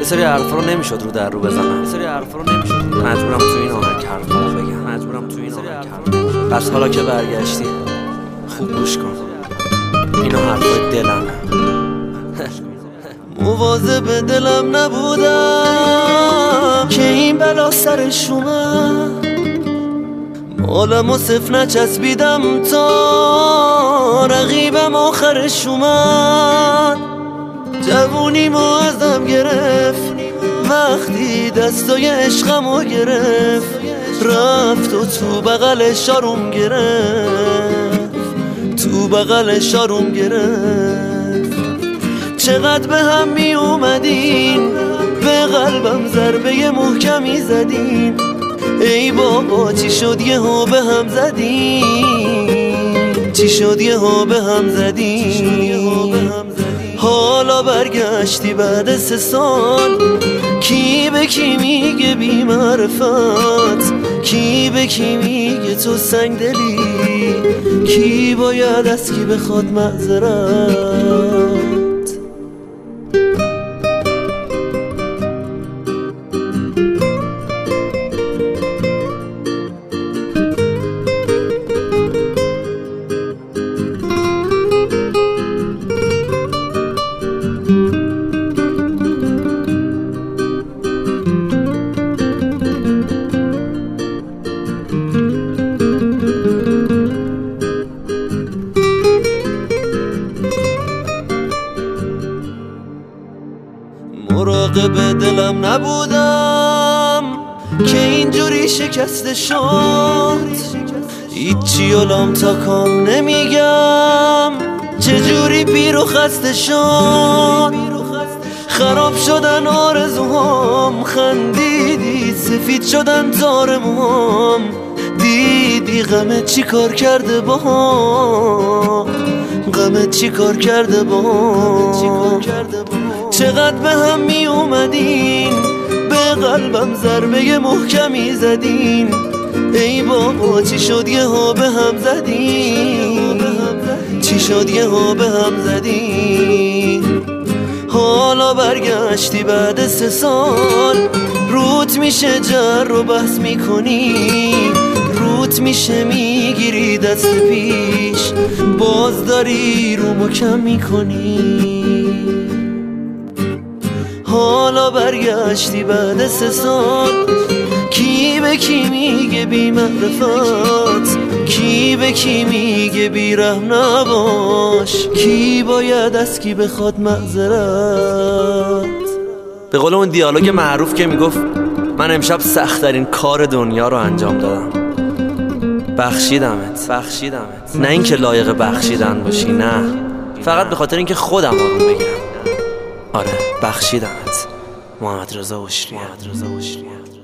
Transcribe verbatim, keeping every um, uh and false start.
یه سری حرفا رو نمیشد رو در رو بزنم، یه سری حرفا رو نمیشد مجبورم تو این آهنگ حرفا بگم، مجبورم تو این آهنگ حرفا. پس حالا که برگشتی خوب گوش کن، اینا حرفای دلمه. مواظب دلم نبودم که این بلا سرش اومد، مالم و صف نچسبیدم تا رقیبم آخرش اومد. جوونیمو ازم گرفت وقتی دستای عشقمو گرفت، رفت و تو بغلش آروم گرفت، تو بغلش آروم گرفت. چقدر به هم می اومدین، به قلبم ضربه محکمی زدین. ای بابا چی شد یهو به هم زدین، چی شد یهو به هم زدین. حالا برگشتی بعد سه سال، کی به کی میگه بی معرفت، کی به کی میگه تو سنگ دلی، کی باید از کی بخواد معذرت. مراقب دلم نبودم که اینجوری شکسته شد، هیچی علام تا کام نمیگم چجوری پیر و خسته شد. خراب شدن آرزوهام، خندیدی سفید شدن تار موهام، دیدی غمت چی کار کرده باهام، غمت چی کار کرده باهام. چقدر به هم می اومدین، به قلبم ضربه محکمی زدین. ای بابا چی شد یهو به هم زدین، چی شد یهو به هم زدین. حالا برگشتی بعد سه سال، روت میشه جر و بحث میکنی، روت میشه میگیری دست پیش، باز داری رو مکم میکنی. حالا برگشتی بعد سه سال، کی به کی میگه بی معرفت، کی به کی میگه بی رحم نباش، کی باید از کی بخواد معذرت. به قول اون دیالوگ معروف که میگفت من امشب سخت‌ترین کار دنیا رو انجام دادم، بخشیدمت، بخشیدمت. نه اینکه لایق بخشیدن باشی، نه، فقط به خاطر اینکه خودم آروم بگیرم. آره بخشیدمت. محمد رضا بشری.